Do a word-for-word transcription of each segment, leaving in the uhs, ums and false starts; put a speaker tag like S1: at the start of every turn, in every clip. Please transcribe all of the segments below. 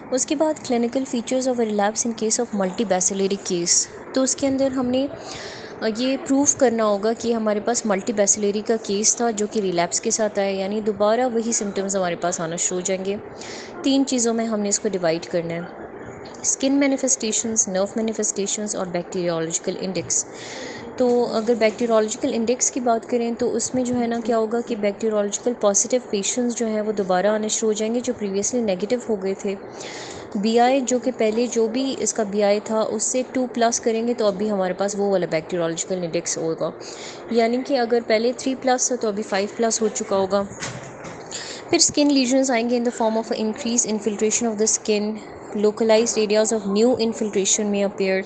S1: उसके बाद clinical features of relapse in case of multibacillary case, तो उसके अंदर हमने ये प्रूव करना होगा कि हमारे पास मल्टी बैसिलरी का केस था जो कि रिलैप्स के साथ आया, यानी दोबारा वही सिम्टम्स हमारे पास आना शुरू हो जाएंगे। तीन चीज़ों में हमने इसको डिवाइड करना है, स्किन मैनिफेस्टेशंस, नर्व मैनिफेस्टेशंस और बैक्टीरियोलॉजिकल इंडेक्स। तो अगर बैक्टीरियोलॉजिकल इंडेक्स की बात करें तो उसमें जो है ना क्या होगा कि बैक्टीरियोलॉजिकल पॉजिटिव पेशेंट्स जो हैं वो दोबारा आने शुरू हो जाएंगे जो प्रीवियसली नेगेटिव हो गए थे। बी आई जो कि पहले जो भी इसका बी आई था उससे टू प्लस करेंगे तो अभी हमारे पास वो वाला बैक्टीरियोलॉजिकल इंडेक्स होगा, यानी कि अगर पहले थ्री प्लस था तो अभी फाइव प्लस हो चुका होगा। फिर स्किन लीजन्स आएंगे in the form of increase infiltration of the skin, localised areas of new infiltration में अपेयर।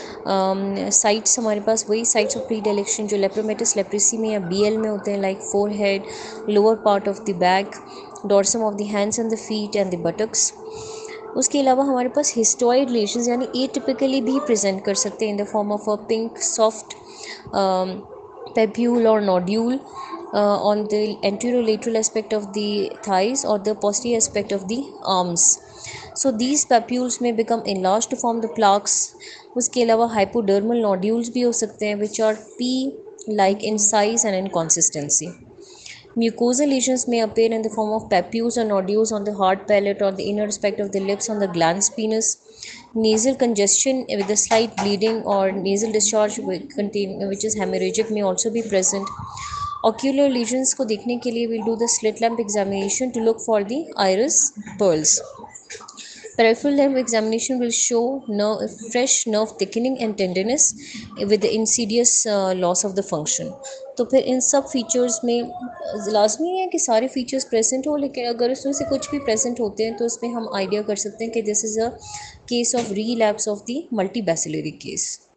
S1: साइट्स हमारे पास वही साइट्स ऑफ प्रीडिलेक्शन जो लेप्रोमेटस लेप्रेसी में या बी एल में होते हैं, like forehead, lower part of the back, dorsum of the hands and the feet and the buttocks. उसके अलावा हमारे पास हिस्टोइड लेशंस यानी एटिपिकली भी प्रेजेंट कर सकते हैं in the form of a pink soft papule or nodule uh, on the anterolateral aspect of the thighs or the posterior aspect of the arms. So these papules may become enlarged to form the plaques. उसके अलावा hypodermal nodules भी हो सकते हैं which are pea like in size and in consistency. Mucosal lesions may appear in the form of papules or nodules on the hard palate or the inner aspect of the lips on the glans penis. Nasal congestion with a slight bleeding or nasal discharge which is hemorrhagic may also be present. Ocular lesions को देखने के लिए we'll do the slit lamp examination to look for the iris pearls. Peripheral nerve examination will show nerve, fresh nerve thickening and tenderness with the insidious uh, loss of the function. तो फिर इन सब features में लाजमी नहीं है कि सारे features present हो, लेकिन अगर उसमें से कुछ भी प्रेजेंट होते हैं तो उसमें हम आइडिया कर सकते हैं कि this is a case of relapse of the multibacillary case.